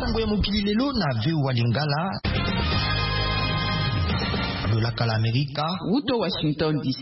sango ya mokili lelo na VOA Lingala Lolaka la Amerika Uto Washington DC.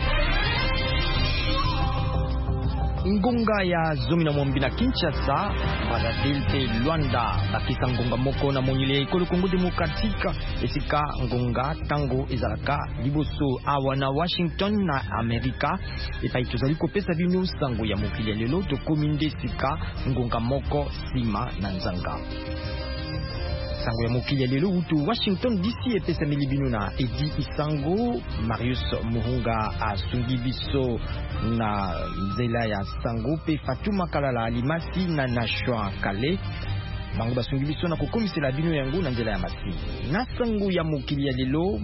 Ngonga ya zomi na mwambi na Kinshasa Brazzaville pe Luanda bakisa ngonga moko na monyele ekolo Kongo Demokratika esika ngonga tango ezalaka liboso awa na Washington na Amerika epai tozali kopesa bino sango ya mokili lelo tokomi nde sika ngonga moko sima na nzanga. Sango ya mokili lelo utu Washington DC epesa milibino na Edi Isango Marius Muhunga asungi biso na nzela ya sango pe Fatuma Kalala Alimasi na Nashwa Kale bango basungi biso na kokomisela bino yango na nzela ya masi na sango ya mokili ya lelo.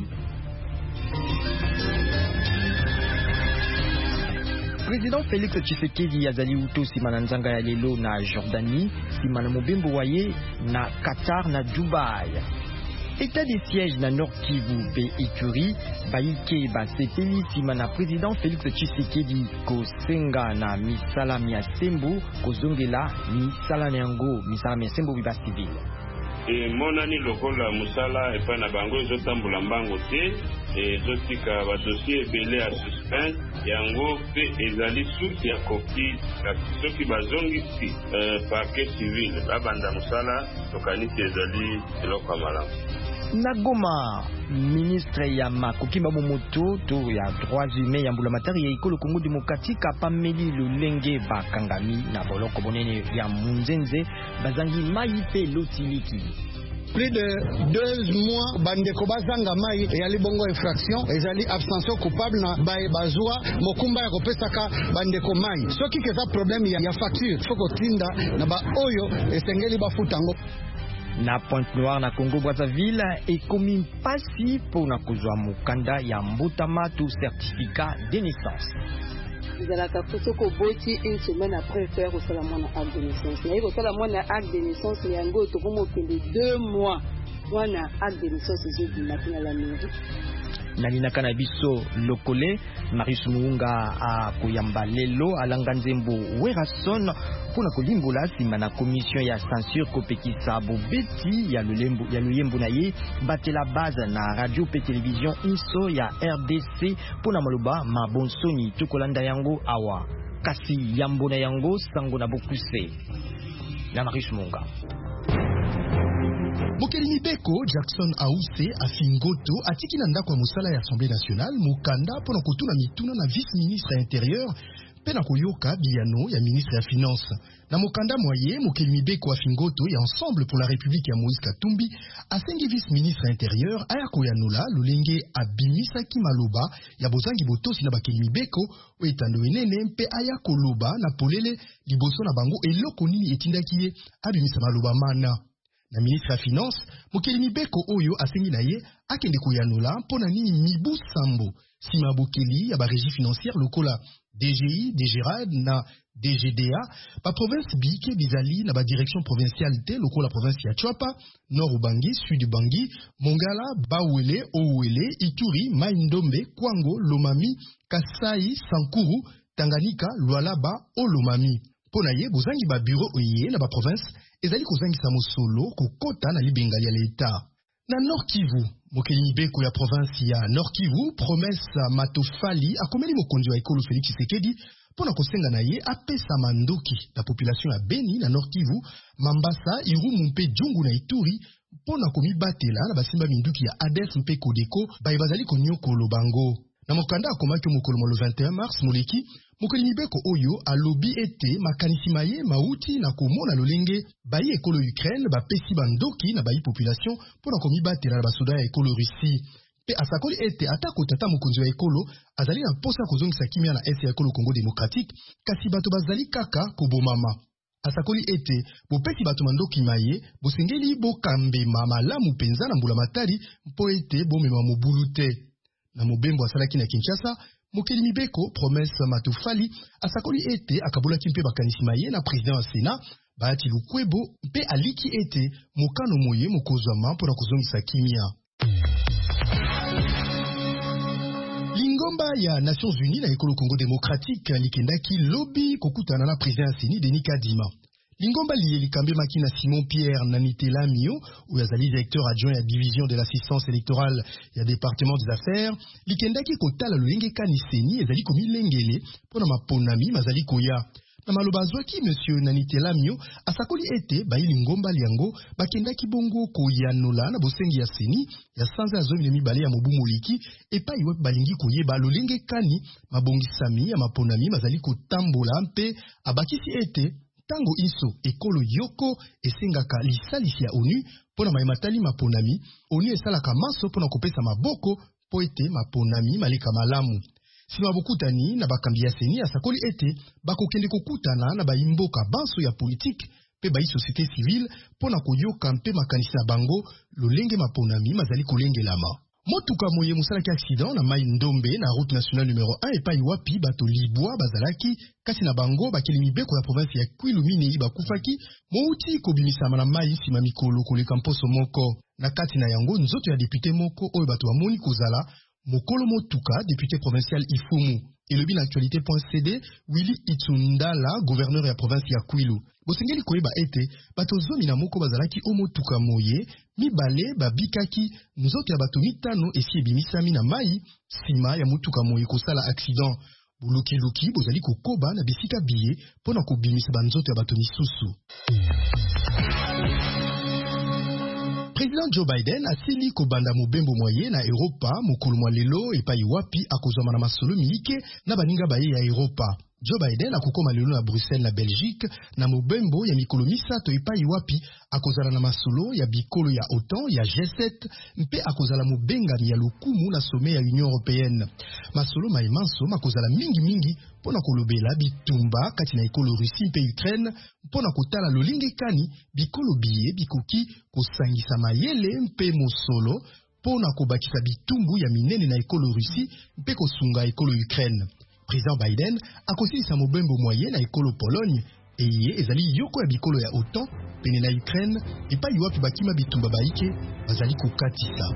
Président Félix Tshisekedi azali uto sima na nzanga ya lelo na Jordanie sima na mobembo waye na Qatar na Dubai. État de siège na Nord Kivu pe Ituri baike basepeli sima na Président Félix Tshisekedi kosenga na misala mia sembo kozongela misala yango misala mia sembo biba civil. Monani lokola musala epa na bango ezotambola mbango te ezotika badossier ebele ya suspense yango pe ezali suki ya kopi soki bazongisi parquet civil babanda musala tokanisi ezali eloko ya malamu. Na Goma, ministre ya Makokimba Momoto to ya droits humains ya mbulamatari ya ekolo Kongo Demokratika pameli lolenge bakangami na boloko bonene ya munzenze bazangi mai pe lotiliki. Plus de 2 mois bandeko bazanga mai ya libongo infraction ezali abstention coupable na bazwa mokumba ya kopesaka bandeko mai soki keza problème ya facture foko tinda na ba oyo esengeli bafutango. Na Pointe-Noire na Congo Brazzaville ekomi mpasi pona kozwa mokanda ya mbotama to certificat de naissance. Ezalaka kosoko boti une semaine après faire au salamona acte de naissance. Na yiko salamona acte de naissance yango tokomo kende 2 mois wana acte de naissance ezodi na la mairie. Nalina kanabiso lokole Marius Muhunga a koyamba lelo alanga nzembo Werason pona kolimbola sima na commission ya censure kopekisa bobeti ya luyembo na ye batela base na radio pe télévision inso ya RDC pona maloba mabonsoni tokolanda yango awa kasi yambo na yango sango na bokuse na Marius Muhunga. Mokelini Beko Jackson Ause afingoto atiki na ndako ya musala ya Assemblée nationale mukanda pona kotuna mituna na vice-ministre intérieur pena koyoka biyano ya ministre ya finance. Na mukanda moye Mokelini Beko afingoto ya Ensemble pour la République ya Moïse Katumbi asengi vice-ministre intérieur aya koyanola lolenge abimisa kimaloba ya bozangi botosi na Bakelini Beko oetando enene mpe aya koloba na polele liboso na bango eloko nini etindaki ye abimisa maloba mana. Na ministre ya finance, Mokelini Beko oyo asengi na ye akende koyanola mpona nini mibu sambo sima bokeli ya ba régie financière lokola DGI, DGRAD na DGDA ba province bike bizali na ba direction provinciale te lokola province ya Chwapa, Nord Ubangi, Sud Ubangi, Mongala, Bawele, Owele, Ituri, Mai-Ndombe, Kwango, Lomami, Kasai, Sankuru, Tanganyika, Lualaba, Olomami. Pona ye bozangi ba bureau oye na ba province ezali kozangisa mosolo kokota na libengali ya l'État. Na Nord Kivu, Mokelini Beko ya province ya Nord Kivu, promesse Matofali akomeli mokonzi wa ekolo Félix Tshisekedi pona kosenga na ye apesa mandoki la population ya Beni na Nord Kivu, Mambasa, Irumu mpe Jungu na Ituri pona komibatela na basimba minduki ya ADF mpe Kodeko baye bazali konyokolo bango. Na mokanda akomaki mokolo mo le 21 mars moleki Mokelini Beko oyo alobi ete makanisi maye mauti na komona lolenge bayi ekolo Ukraine bapesi bandoki na bayi population pona komibatela na basoda ya ekolo Russie. Pe asakoli ete atako tata mokonzi wa ekolo azali na posa kozongisa kimia na ese ya ekolo Congo Démocratique kasi bato bazali kaka kobomama. Asakoli ete bopesi bato mandoki maye bosengeli bokambema malamu penza na mbula matari mpo ete bomema mobulu te. Na mobembo asalaki na Kinshasa, Mokelini Beko promesse Matofali asakoli ete akabolaki mpe bakanisi maye na président ya Sénat Bahati Lukwebo mpe aliki ete mokano moye mokozwama mpona kozongisa kimia. Lingomba ya Nations Unies na ekolo Congo Démocratique likendaki lobby kokutana na président Seni Denis Kadima. Lingomba likambe makina Simon Pierre Nanitela Mio ou azali directeur adjoint à division de l'assistance électorale ya département des affaires likendaki kotala lolenge kaniseni ezali komilengele pona maponami mazali koya. Na maloba zwaki monsieur Nanitela Mio asakoli ete bayi lingomba liango bakendaki bongo koyanola na bosengi ya seni ya sanza ya zomi mibale ya mobu moliki epa iwe balingi koyeba lolenge kani mabongisami ya maponami mazali kotambola mpe abakisi ete tango iso ekolo yoko esengaka lisalisi ya ONU pona maimatali maponami ONU esalaka maso pona kopesa maboko po ete maponami maleka malamu. Sima bokutani na bakambi ya seni asakoli ete bakokende kokutana na baimboka banso ya politique pe bayi société civile pona koyoka mpe makanisi na bango lolenge maponami mazali kolengelama. Motuka moye musalaki accident na mai ndombe na route nationale numéro 1 epai wapi bato libwa bazalaki kasi na bango bakeli mibeko ya province ya Kwilu Minei bakufaki mouti kobimisama na mai nsima mikolo koleka mposo moko. Na kati na yango nzoto ya député moko oyo bato bamoni kozala Mokolo Motuka, député provincial Ifumu. Et le bin actualité.cd, Willy Itsundala, gouverneur de la province ya Kwilu. Bosengeli koyeba ete, bato zomi na moko bazalaki o Motuka moye, mibale babikaki, nzoto ya bato mitano esi ebimisami na mai, sima ya Motuka moye kosala accident. Buluki bozali kokoba na bisika biye, pona kobimisa banzoto ya bato misusu. Président Joe Biden asili kobanda mobembo moye na Europa mokolo mwa lelo epai wapi akozoma na masolo milike na baninga baye ya Europa. Joe Biden akokoma lelo na Bruxelles na Belgique na mobembo ya mikolo misato epai wapi akozala na masolo ya bikolo ya OTAN ya G7 mpe akozala mobengami ya lokumu na sommet ya Union Européenne. Masolo maimanso makozala mingi pona kolobela bitumba kati na ekolo Russie mpe Ukraine pona kotala lolinge kani bikolo biye bikoki kosangisa mayele mpe mosolo pona kobakisa bitumbu ya minene na ekolo Russie mpe kosunga ekolo Ukraine. Président Biden akosilisa mobembo moye na ekolo Pologne eye ezali yoko ya bikolo ya OTAN pene na Ukraine epai wapi bakima bitumba baike bazali kokatisa.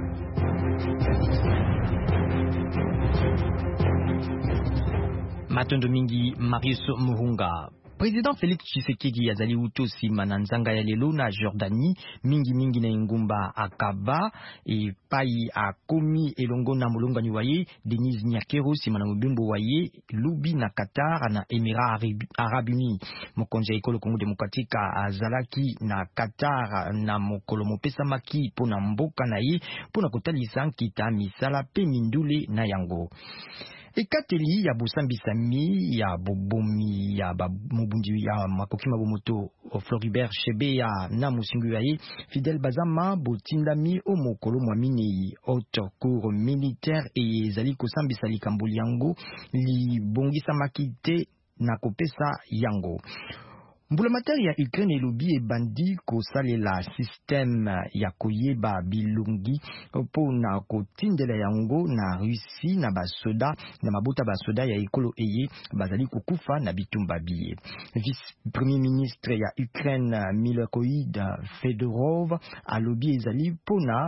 Matondo mingi Marius Muhunga. Président Félix Tshisekedi azali utosi mananzanga ya lelo na Jordanie mingi na ingumba akaba epai akomi elongo na mulongani waye Denise Nyakero simana mobimbo waye Lubi na Qatar na Émirats Arabes Unis. Mokonzi ya ekolo Kongo Demokratika azalaki na Qatar na mokolo mopesa maki pona mboka na ye pona kotalisa nkita misala pe mindule na yango. Ekateli ya busambisami ya bobomi ya mobundi ya makoki mabomoto Floribert Chebeya na musingu yaye Fidel Bazama botindami o mokolo mwamini haute cour militaire et ezali kosambisa likambo yango li bongisa makite na kopesa yango. Mbulamatari ya Ukraine elobi ebandi kosalela système ya koyeba bilungi pona kotindela yango na Russie na basoda na mabota basoda ya ekolo eye bazali kukufa na bitumba biye. Vice-premier ministre ya Ukraine Milokoid Fedorov alobi ezali pona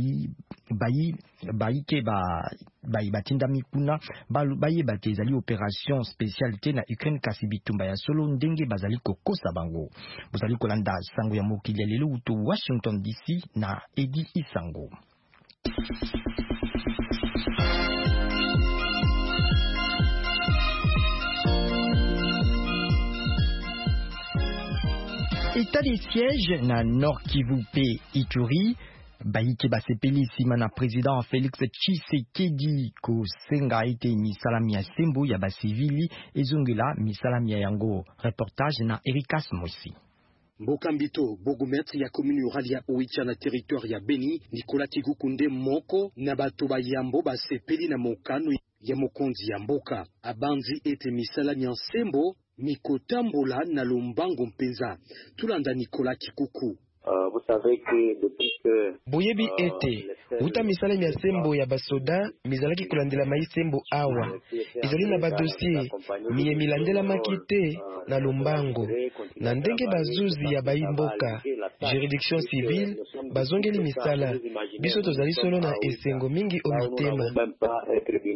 bayi batindami kuna baye bate ezali opération spécialité na Ukraine kasi bitumba ya solo ndenge bazali kokosa bango. Bozali kolanda sango ya mokili ya lelo uto Washington DC na Edi Isango. État des sièges na Nord Kivu pe Ituri Baïke basepeli sima na président Félix Tshisekedi ko senga ite misalami ya sembo ya basivili ezongela misalami ya yango. Reportage na Erikas Mosi. Mboka Mbito, bogometre ya commune rurale ya Oicha na territoire ya Beni, Nicolas Kigukunde moko na bato bayambo basepeli na mokano ya mokonzi ya mboka. Abanzi ete misalami ya sembo mikotambola na lombango mpenza. Tulanda Nicolas Kikuku. Vous savez que depuis que boyebi ete uta misala ya sembo ya basoda mizalaki kulandela mai sembo awa ezali na badossier miye milandela makite na lombango na ndenge bazuzi ya baimboka juridiction civile bazongeli misala biso tozali solo na esengo mingi omitema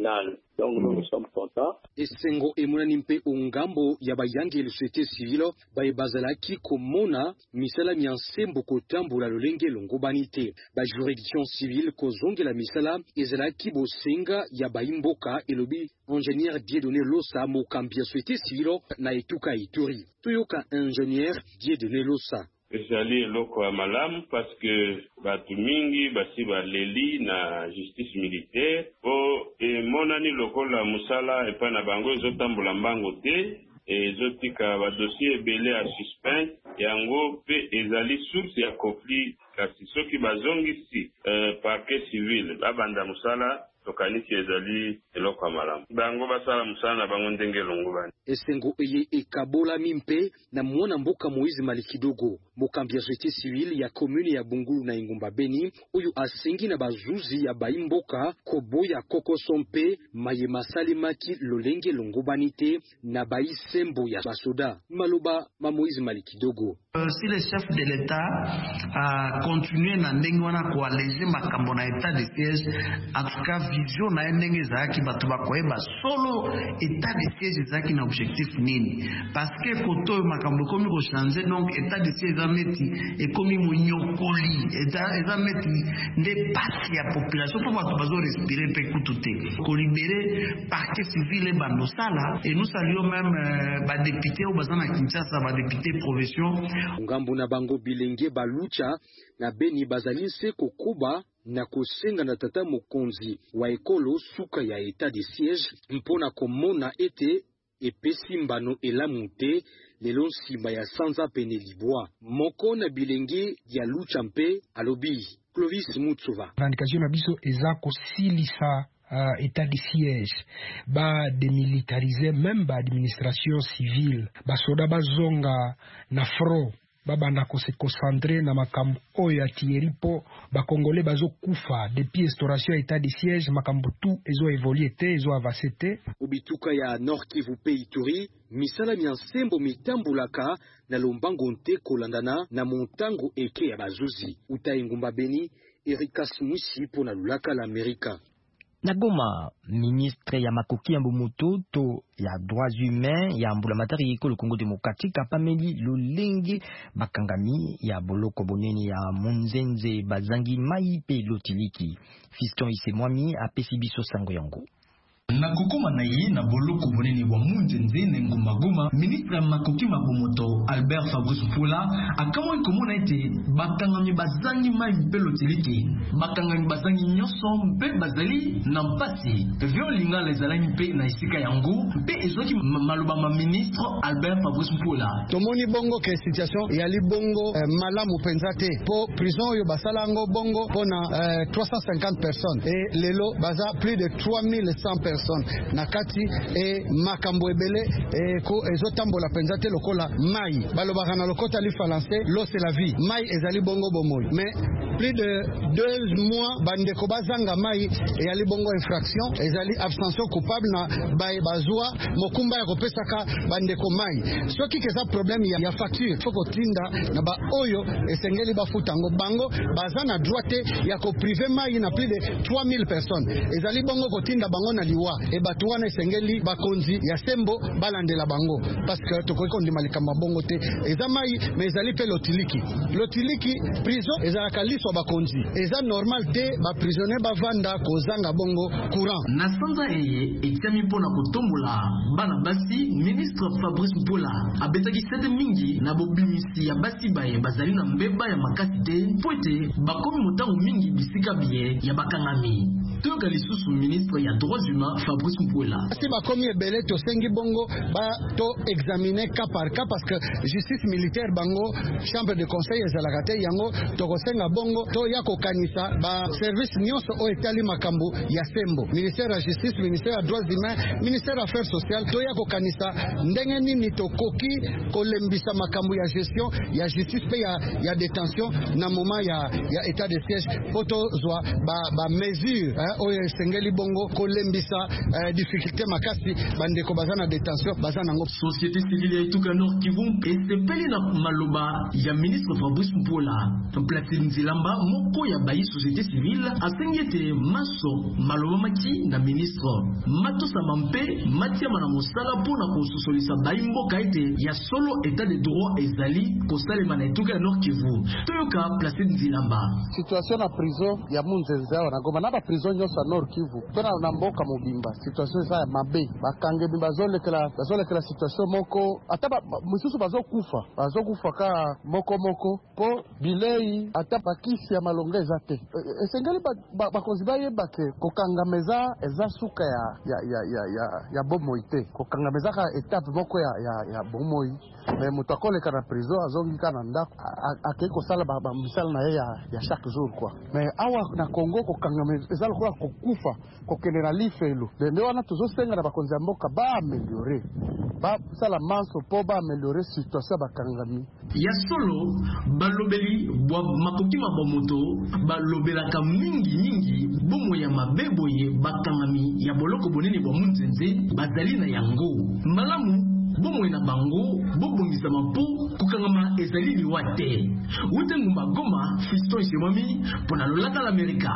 nationale. Donc nous sommes contents. Esengo emonani mpe ongambo ya bayangi le société civile bazalaki komona misala miansembo kotambola lolenge longobani te. Ba juridiction civile kozongela misala ezalaki bosenga ya baimboka elobi ingénieur Dieudonné Losa mokambi ya société civile na etuka Ituri. Toyoka ingénieur Dieudonné Losa. ezali eloko ya malamu parce que batu mingi basi baleli na justice militaire po emonani lokola musala epai na bango ezotambola mbango te ezotika badossier ebele ya suspens yango mpe ezali source ya conflit kasi soki bazongisi parquet civil babanda musala tokanisi ezali eloko ya malamu bango basala musala na bango ndenge elongobani. Esengo eye ekabola mimpe na mwana mboka Moïse Malikidogo mokambi ya société civile ya commune ya Bungulu na Ingumba Beni oyo asengi na bazuzi ya baimboka koboya kokoso mpe maye masalimaki lolenge longobani te na baisembo ya basoda maloba ma Moïse Malikidogo. Si le chef de l'État a continué na ndenge wana ko alléger makambo na état de siège en tout cas vision na ndenge zaki batu bakoyeba solo état de siège zaki na objectif nini parce que koto makambo komi ko changer donc état de siège ameti et komi munyokoli état meti nde parti ya population pour batu bazo respirer pe kututé ko libérer parquet civil et bandosala et nous saluons même ba député ou bazana Kinshasa ba député profession ngambo na bango bilenge balucha na Beni bazali se kokuba na kosenga na tata mokonzi wa ekolo suka ya état de siège mpona komona ete epesi mbano elamu te lelo nsima ya sanza pene libwa moko na bilenge ya lucha mpe alobi Clovis Mutsuva. Revendication na biso eza kosilisa état de siège ba démilitariser même ba administration civile ba soda bazonga na front babanda ko se concentrer na makambo oyo ya Thierry po ba congolais bazo kufa depuis instauration ya état de siège makambo tout ezo évoluer te ezo avancer te. Obituka ya Nord Kivu pe Ituri misala miansembo mitambulaka na lombango nte kolandana na montango eke ya bazuzi uta Ingumba Beni Erika Smisi pona lulaka la Amerika. Na Goma, ministre ya makoki ya Mbomoto to ya droits humains ya mbulamatari ekolo Congo démocratique apameli lolenge bakangami ya boloko bonene ya munzenze bazangi mai pe lotiliki. Fiston Isemwami apesi biso sango yango. Na kokoma na ye na boloko bonene wa munzenze na Ngumba Goma, ministre makoki mabomoto Albert Fabrice Mpula akamoi komona ete bakangami bazangi mai mpe lotiliki bakangami bazangi nyoso mpe bazali na mpasi violinga lezalaki mpe na esika yango mpe ezoki maloba ma ministre Albert Fabrice Mpula tomoni bongo ke situation yali bongo malamu penza te po prison oyo basalango bongo pona 350 personnes et lelo baza plus de 3100 personnes nakati e makambo ebele e ko ezotambola penza te lokola mai balobaka na lokota li français l'eau c'est la vie mai ezali bongo bomoi mais plus de 2 mois bandeko bazanga mai eyali bongo infraction ezali abstention coupable na bazwa mokumba ya kopesaka bandeko mai soki keza problème ya facture foko tinda na ba oyo esengeli bafutango bango bazana droit ya ko privé mai na plus de 3000 personnes ezali bongo kotinda bango na liwa e batu wana esengeli bakonzi ya sembo balandela bango parce que tokoki ndima likamba bongo te eza mai mais ezali pe lotiliki prison ezalaka liso bakonzi eza normal te ba prisonnier bavanda kozanga bongo courant na sanza eye etiami mpona kotombola bana basi ministre Fabrice Mpula abetaki sete mingi na bobimisi ya basi baye bazali na mbeba ya makasi te po ete bakomi motango mingi bisika biye ya bakangami toyoka lisusu ministre ya droits humains Fabrice Mpula si bakomi ebele tosengi bongo ba to examiner cas par cas parce que justice militaire bango chambre de conseil ezalaka te yango tokosenga bongo to ya kokanisa ba service nyonso o etali makambo ya sembo ministère ya justice ministère ya droits humains ministère affaires sociales to ya kokanisa ndenge nini tokoki kolembisa makambo ya gestion ya justice pe ya détention na moment ya état de siège poto zwa ba mesure oyo esengeli bongo kolembisa difficulté makasi bandeko bazana détention bazana ngo. Société civile ya Ituka Nord Kivu esepeli na maloba ya ministre Fabrice Mpola. Platine Nzilamba moko ya bayi société civile asengete maso maloba maki na ministre Matosa Mampe matiama na mosala pona kososolisa bayi mboka ete ya solo état de droit ezali kosalema na Ituka Nord Kivu. Toyoka Platine Nzilamba. Situation na prison ya Munzenza na Goma na ba prison nyonso na Nord Kivu. Tona na mboka mobimba. Situation za mabe. Bakange bimba zolekela situation moko ata mususu bazokufa ka moko po bilei ata bakisi ya malonga ezate. Esengeli bakonzi bayeba ke kokangameza eza suka ya bomoite. Kokangameza ka étape moko ya bomoi. Mais mutakoleka na prison azongika na ndako akeko sala misala na ya chaque jour quoi. Mais awa na Congo kokangameza eza lokola kokufa kokende na lifelo. Nde wana tuzosenga na bakonzi ya mboka ba améliorer ba sala manso po ba améliorer situation bakangami ya solo balobeli bwa makoki mabomoto balobelaka mingi bomo ya mabeboye bakangami ya boloko bonene bwa munzenze bazali na yango malamu bomo na bango bobongisa mapo kukangama ezali liwate Utengumba Goma Fiston Semami pona lolaka l'Amerika.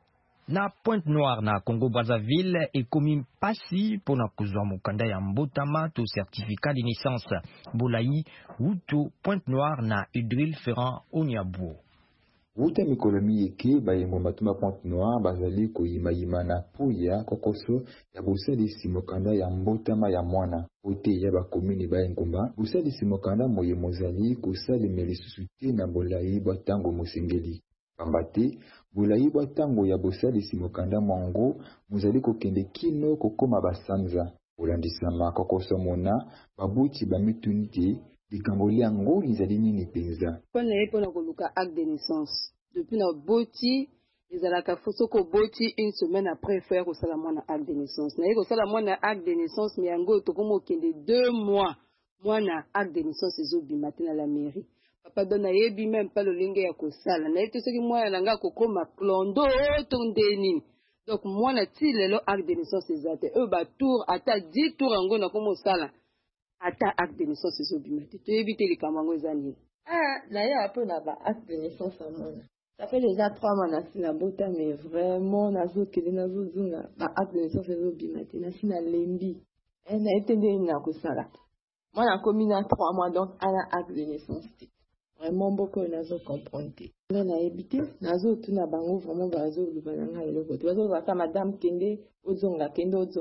Na Pointe-Noire na Congo-Brazzaville ekomi pasi pona kuzwa mukanda ya mbotama to certificat de naissance Bolayi Wuto Pointe-Noire na Idril Ferrand Onyabo. Wuta mikolomi eke bayengo matuma Pointe-Noire bazali koyima na puya kokoso ya bosalisi mokanda ya mbotama ya mwana ote ya bakomini bayengomba bosalisi mokanda moye mozali kosalemela lisusu te na Bolayi bwa tango mosengeli pambate Bolayi bwa tango ya bosalisi mokanda mwango mozali kokende kino kokoma basanza olandisama kokoso mona babuti bamituni te likambo yango lizali nini penza pona epona koluka acte de naissance depuis na boti ezalaka soko boti une semaine après faire kosala mwana acte de naissance na kosala mwana acte de naissance mais yango tokomo okende 2 mois mwana acte de naissance ezobima te na la mairie papa dona yebi même pas lolenge ya kosala na ete soki mwana nanga kokoma klondo to ndeni donc mwana ti lelo acte de naissance ezate ba tour ata 10 tour yango na komo sala ata acte de naissance ezobima te toyebi te likambo yango eza nini na ye apo na ba acte de naissance amona ça fait déjà 3 mois na sina bota mais vraiment nazokende nazozunga ba acte de naissance ezobima te na sina lembi na ete nde na kosala mwana akomi na 3 mois donc ana acte de naissance te vraiment beaucoup nazocomprendre te nga nayebi te nazotuna bango vraiment bazoluba na ngai eloko te bazolobaka madame kende ozonga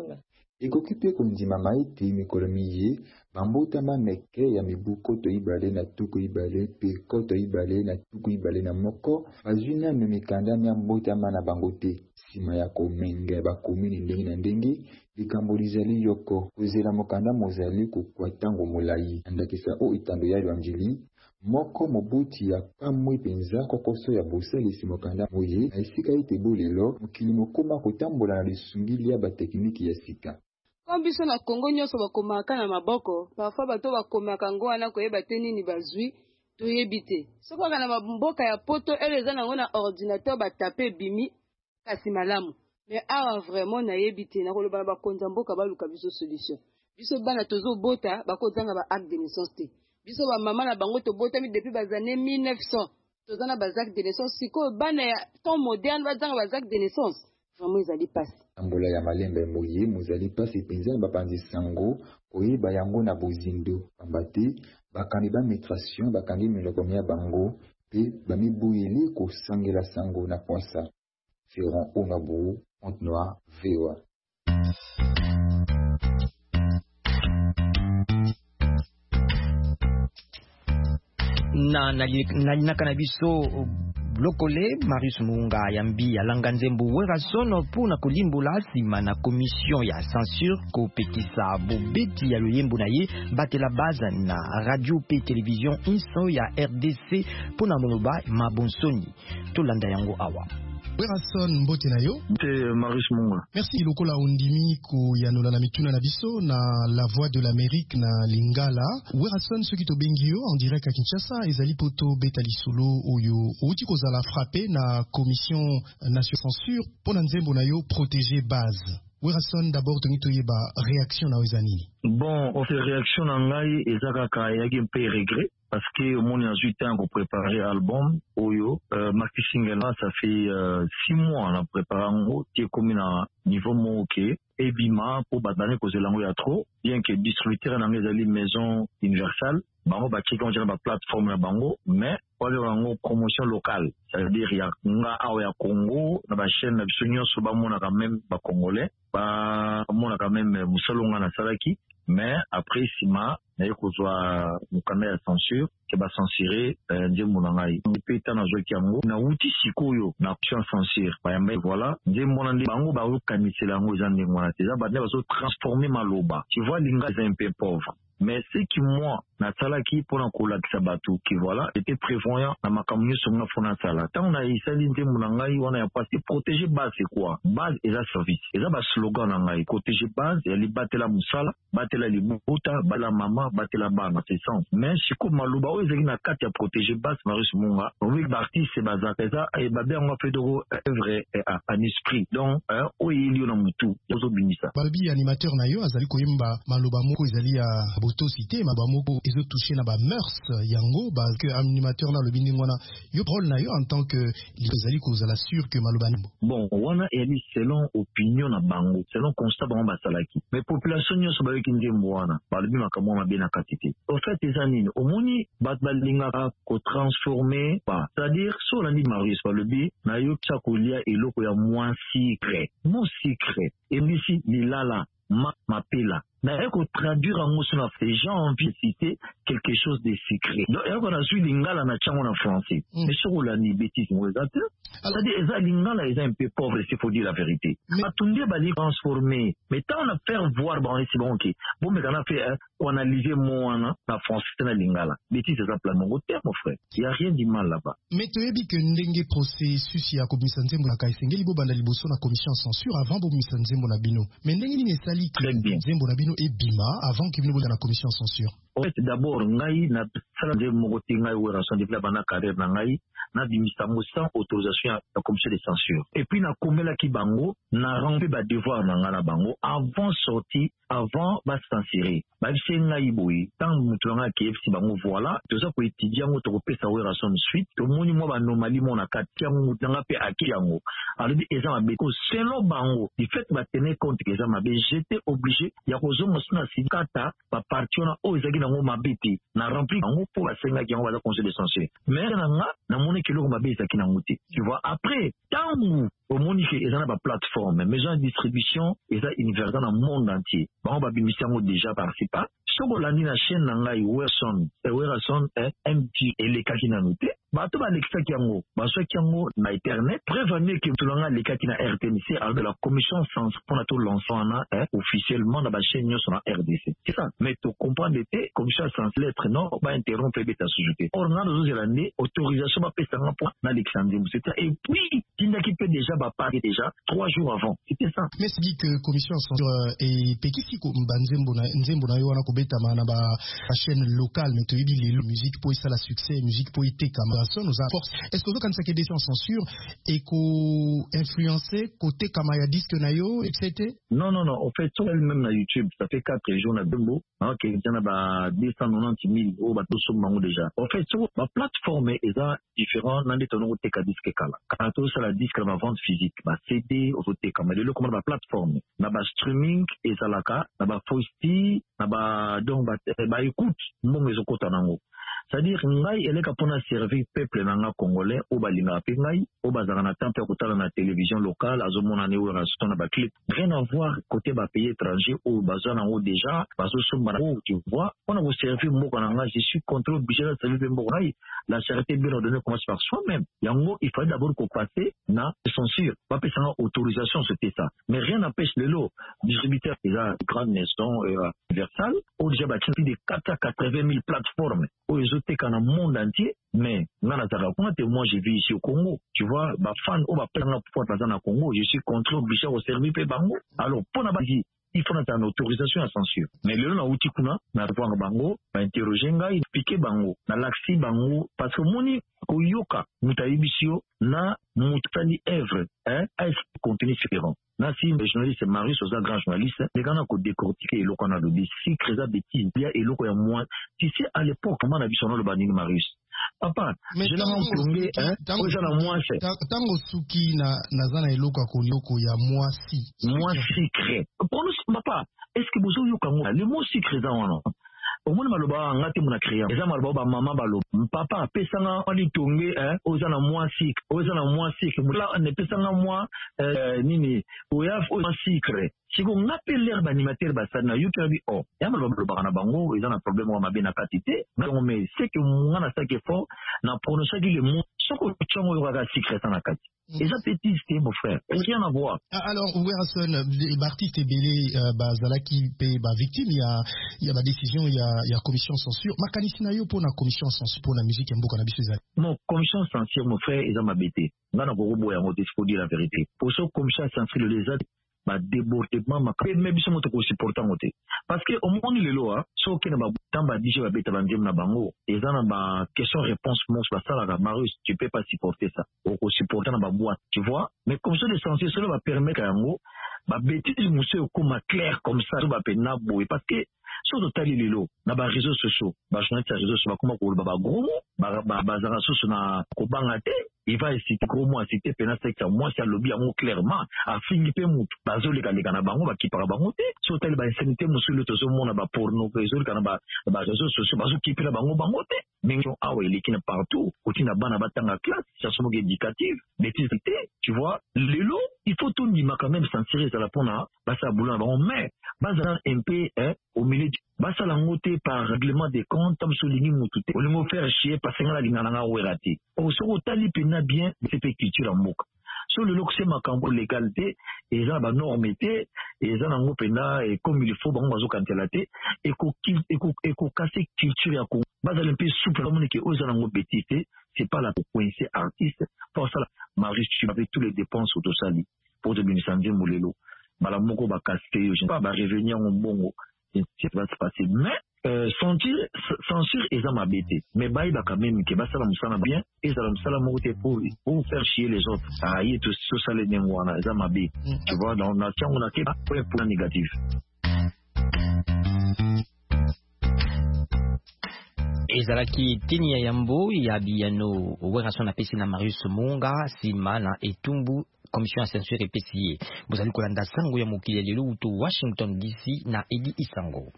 ekoki mpe kondima maiti mikolo miye bambotama meke ya mibuko toyibale na tuku ibale mpe koto ibale na tuku ibale na moko bazwi nano mikanda mya mbotama na bango te nsima ya komenga bakomini ndenge na ndenge likambo lizali yoko kozela mokanda mozali kokwa ntango molayi andakisa o itando ya lwanjili moko mobuti ya pamwi penza kokoso ya bosalisi mokanda moye na esika ete bolelo mokili mokoma kotambola na lisungili ya batekniki ya sika Comme biso na Congo nyonso bakomaka na maboko, parfois bato bakomaka ngo wana koyeba te nini bazwi, toyebi te. Soko na mboka ya poto eleza nango na ordinateur batape bimi kasi malamu. Mais awa vraiment nayebi te na koloba bakonza mboka baluka biso solution. Biso bana tozo bota bakozanga ba acte de naissance te. Biso ba mama na bango to bota mi depuis bas années 1900. Tozana ba acte de naissance siko bana ya temps moderne bazanga ba acte de naissance. Vraiment ezali passe. Ambola ya malembe moye mozali pasi penza na bapanzi sango koyeba yango na bozindo pambate bakani ba migration bakani miloko ya bango pe bamibuyeli kosangela sango na poisa Ferrand Onyabo Pointe-Noire VOA na kanabiso Lokole Marius Munga yambi alanga nzembo werasono puna kulimbula sima na commission ya censure ko pekisa bobeti ya loyembo na ye batela base na radio pe television inso ya RDC puna moloba mabonsoni tolanda yango awa Werason mbote na yo. Marius Munga. Merci lokola ondimi ko yanola na mituna na biso na la voix de l'Amérique na Lingala. Werason soki to bengi yo en direct à Kinshasa ezali poto betali solo oyo outi kozala frappé na commission nationale censure pona nzembo na yo protéger base. Werason d'abord tongi toyeba réaction na ozanini. Bon, on fait réaction na ngai ezaka yaki mpe regret parce que au moins il y a 8 ans pour préparer album Oyo Maxi Single là ça fait 6 mois on a préparé en gros qui est comme na niveau mon OK et bima pour badane cause lango ya trop bien que distributeur na ngezali maison universelle bango ba qui on ba plateforme na bango mais pour lango promotion locale ça veut dire ya nga awa ya Congo na ba chaîne na biso so ba mona quand même ba congolais ba mona quand même musalonga na salaki mais après sima naye kozwa mukanda ya censure ke ba censurer nzembo na ngai epeta na zo kiango na uti sikoyo na option censure ba yamba voilà nzembo na bango ba okanisela yango za ndingo na teza ba so transformer maloba tu vois linga c'est un peu pauvre mais c'est que moi na salaki pona kolakisa batu ki voilà était prévoyant na makamyo songa fona sala tant na isali nzembo na ngai wana ya passer protéger base c'est quoi base et la service et ça ba slogan na ngai protéger base et li batela musala batela libuta bala mama batela bana c'est sens mais siko maluba o ezaki na kati ya protéger base Marius Munga oui l'artiste c'est bazaka ça et babe on fait de œuvre en esprit donc o yili na mutu yozo binisa balbi animateur na yo azali koyemba maluba moko ezali ya boto cité maluba moko ezo toucher na ba mœurs yango ba que animateur na le bindingwana yo rôle na yo en tant que ezali kozala sûr que maluba bon wana eli selon opinion na bango selon constat bango basalaki mais population nyonso ba yoki ndembo wana balbi makamwa mabe na katite au fait ezanini omoni bat balingaka ko transformer pas c'est-à-dire sur la ligne Marius balbi na yo tsa kolia eloko ya moins secret mon secret et ici lilala mapela na eko traduire en mot sur les gens ont envie de citer quelque chose de secret donc eko na suit lingala na tchango na français mais sur la ni bêtise moi c'est-à-dire eza lingala eza un peu pauvre s'il faut dire la vérité atunde bali transformer mais tant on a faire voir bon c'est bon OK bon mais quand on a fait analyser moi na français na lingala bêtise eza plan mon terme mon frère il y a rien de mal là-bas mais toyebi que ndenge processus ya komisa nzembo na kaisengeli bo banda liboso na commission censure avant bo komisa nzembo na bino mais ndenge ni esali très bien nzembo na bino et bima avant que bino bo na commission censure en fait d'abord ngai na sala nzembo moko tingai Werason depuis bana carrière na ngai na bimisa mo sans autorisation ya commission de censure et puis na komela ki bango na remplir ba devoir na ngana bango avant sortie avant ba censurer ba bisenga iboyi tant mutu nga KFC bango voilà toza ko étudier ngo to ko pesa Werason suite to moni mo ba anomalie mo na kati ya mutu nga pe aki yango alors eza ma beko selon bango du fait ba tenir compte que eza ma be j'étais obligé ya ko zongo sina sikata ba partiona o ezaki na ngo mabiti na remplir ngo pour ba senga ki ngo ba conseil de censure mais na moni kiloko mabe ezaki na nguti tu vois après tant au monique ezana ba plateforme maison de distribution eza universel dans le monde entier bango ba bimisango déjà participa soko landi na chaîne na ngai Werason MT elekaki na noté bato ba lekisaki yango baswaki yango na internet prévenir que tulanga lekaki na RTNC alors de la commission sans pour tout lancement na officiellement na ba chaîne nyonso na RDC c'est ça mais tu comprends l'été commission sans lettre non ba interrompre beta sujouté or na zo zelande autorisation ba pesanga pour na l'exandre c'était et puis tinda qui peut déjà ba parler déjà 3 jours avant c'était ça mais c'est dit que commission censure et pekisi ko mbanzembo na yo wana ko beta na ba chaîne locale mais tu dis les musique pour ça la succès musique pour été comme nous a force est-ce que vous quand ça qui est décision censure et ko influencer côté kamaya disque na yo etc non en fait sur elle-même na YouTube ça fait 4 jours na dembo OK il y en a ba 290 000 au ba to somango déjà en fait sur la plateforme est différent dans les tonneaux de disque kala quand tout ça la disque la vente physique ba CD au côté comme le comment la plateforme na ba streaming et salaka na ba fosti na ba donc ba écoute mbongo ezokota nango c'est-à-dire ngai eleka pona servir peuple nanga congolais o balinga pe ngai o bazana na temple kotala na télévision locale azomona ne Werason na ba clip rien à voir côté ba pays étranger o bazana o déjà bazo somba tu vois on a servir mboko nanga je suis contre obligé de servir mboko ngai la charité bien ordonnée commence par soi-même yango il fallait d'abord qu'on passe na censure pas passer en autorisation c'était ça mais rien n'empêche le lot distributeur de la grande maison universelle o déjà bâti de 480 000 plateformes o ezoteka na monde entier, mais ngana zaka kuna te moi je vis ici au Congo. Tu vois, ba fan o ba pelanga pouvoir baza na Congo, je suis contre obligé au servir pe bango. Alors pona ba il faut une autorisation à censure. Mais le na uti kuna na pouvoir bango, ba interroger ngai, expliquer bango, na laxi bango parce que moni koyoka mutaibisio na mutani œuvre, hein, a contenu différent. Na si le journaliste Marius Oza grand journaliste, les gars ko décortiquer eloko na lobi, si creza bêtise, bien eloko ya moi. Tu sais à l'époque comment on a vu son le banning Marius. Papa, je n'ai pas tombé, hein, oza na moi c'est. Tango suki na zana eloko konyoko ya moi si. Moi secret. Pour nous papa, est-ce que vous yoka moi le mot secret za wana? Au moins maloba ngati muna créer. Eza maloba ba maman balo. Papa pesanga oli tongé hein, oza na moi sik, oza na moi sik. Là on ne pesanga moi nini, oya oza secret. Si on appelle l'herbe animateur basana yukabi oh ya maloba na bango ils ont un problème wa mabena katité mais c'est que moi na ça qui est fort na prononcer le mot soko tchongo yoka secret na kati et ça petit c'est mon frère rien à voir. Alors Werson artiste belé bazalaki pe ba victime il y a ma décision il y a commission censure makanisi na yo pour la commission censure pour la musique mboka na biso ezali mon commission censure mon frère ils ont ma bêté ngana ko robo ya moto faut dire la vérité pour ce commission censure les autres ba débordement ma mais biso moto ko supporter ngote parce que au monde le loa so ke na ba tamba DJ ba beta bandem na bango ezana ba question réponse mon ba sala ga Marius tu peux pas supporter ça o ko supporter na ba boîte tu vois mais comme ça de censure cela va permettre yango ba bêtise monsieur comme clair comme ça ba pena boy parce que sur le tali lelo na ba réseaux sociaux ba journaliste réseaux sociaux ba comment ko ba gros ba zara soso na ko bangate il va citer gros moi citer pena secteur moi c'est lobby en clairement a fini pe mutu bazoli ka na bango ba kipara bango te sur tali ba insanité monsieur le tozo mona ba porno réseaux kana ba réseaux sociaux bazo kipira bango te mais ah ouais les qui partout kotina bana batanga classe ça sont éducative bêtise tu vois lelo il faut tout ni quand même sentir ça la pona ba ça boulot bango mais bazana un peu au milieu basa la ngote par règlement des comptes comme souligner mutute au lieu faire chier parce que la lingana nga werati au so tali pena bien c'est culture en moka sur le loxé makambo légalité et ça ba normité et ça nango pena et comme il faut bango bazo kantelate et ko casser culture ya ko basa un peu souple comme que aux nango bétité c'est pas la pour coincer artiste pour ça Marius tu avec tous les dépenses au tosali pour de binisandie molelo bala moko ba casser je pas ba revenir en bongo c'est va se passer mais censure et ça m'a bêté mais bah il va quand même que bah ça va me sembler bien et ça va me sembler pour faire chier les autres ah il est tout ça les némoana ça m'a bêté tu vois dans la nation on a que point négatif. Ezalaki Tinia Yambo ya biano Werson na pesi na Marius Monga sima na etumbu commission à censure et PCA. Vous allez kolanda sango ya mokili lelo uto Washington DC na Edi Isango.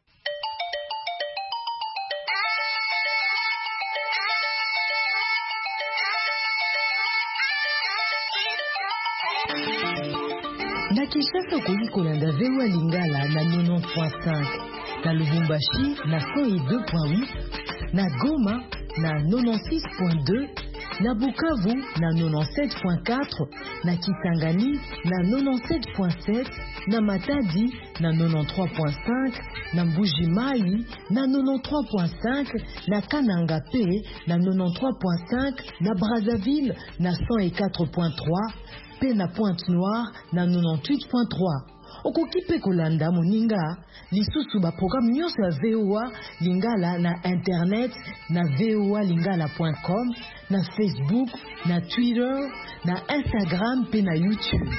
Na Kinshasa koli kolanda VOA Lingala na 90.5, na Lubumbashi na 102.8, na Goma na 96.2, na Bukavu na 97.4, na Kisangani na 97.7, na Matadi na 93.5, na Mbuji-Mayi na 93.5, na Kananga P na 93.5, na Brazzaville na 104.3, pe na Pointe-Noire na 98.3. Okoki pe kolanda moninga lisusu ba programme nyonso ya VOA Lingala na internet na voalingala.com, na Facebook, na Twitter, na Instagram pe na YouTube.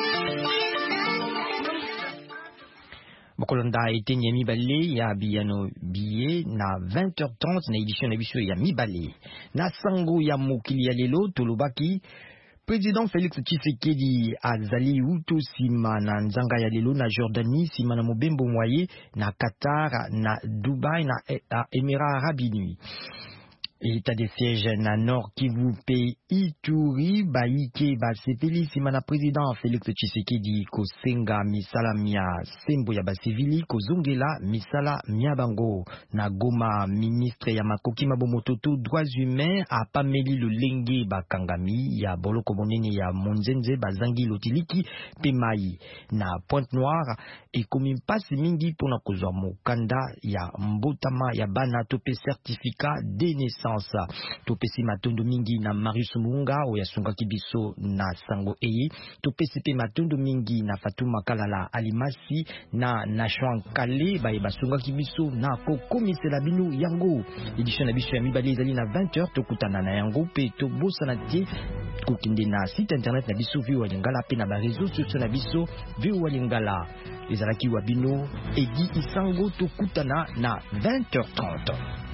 Mokolanda etenye mibale ya biyano biye na 20h30 na édition na biso ya mibale. Na sango ya mokili ya lelo tolobaki Président Félix Tshisekedi azali uto sima na nzanga ya lelo na Jordanie sima na mobembo mwaye na Qatar na Dubai na Émirats Arabes Unis. État de siège na Nord Kivu pe Ituri baike basepeli sima na président Félix Tshisekedi kosenga misala mia sembo ya basivili kozongela misala mia bango na Goma. Ministre ya makoki mabomototo droits humains apameli lolenge bakangami ya boloko monene ya monzenze bazangi lotiliki pe mai na Pointe Noire ekomi mpasi mingi pona kozwa mokanda ya mbotama ya bana tope certificat de naissance. Topesi matondo mingi na Marius Munga oyasunga kibiso na Sango Eye. Topesi pe matondo mingi na Fatuma Kalala Alimasi na Nashwan Kale baye basunga kibiso na kokomisela bino yango. Edition na biso ya mibale ezali na 20h tokutana na yango pe tobosana tie kokinde na site internet na biso VOA Lingala pe na ba réseaux sociaux na biso VOA Lingala. Ezalaki wabino Edi Isango tokutana na 20h30.